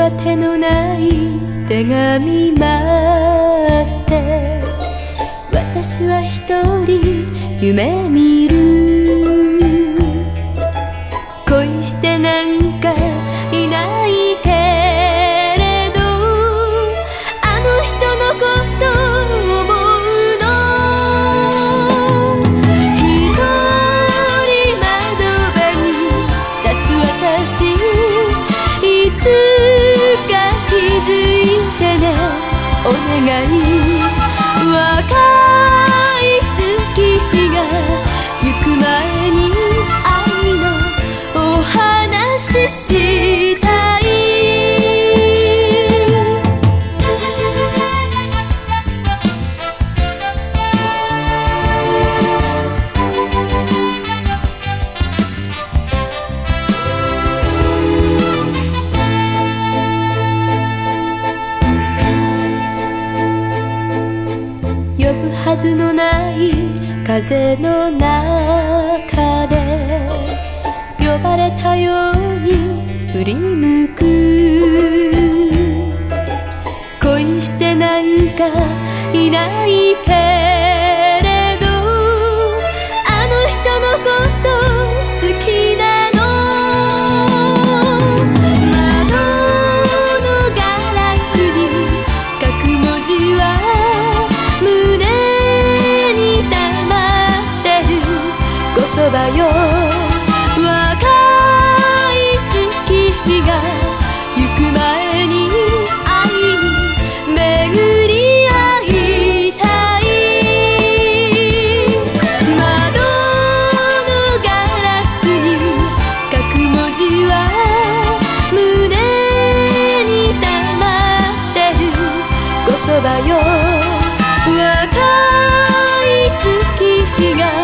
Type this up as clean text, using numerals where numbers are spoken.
当てのない手紙待って私は一人夢見る。恋してなんかいないけれどあの人のこと思うの。一人窓辺に立つ私にいつか気づいてねお願い。若い月が行く前に愛のお話したい。呼ぶはずのない風の中で呼ばれたように振り向く。恋してなんかいないけれどあの人のこと好きなの。窓のガラスに書く文字は胸に溜まってる言葉よ。若い月が行く前に愛に巡り合いたい。窓のガラスに書く文字は胸に溜まってる言葉よ。若い月が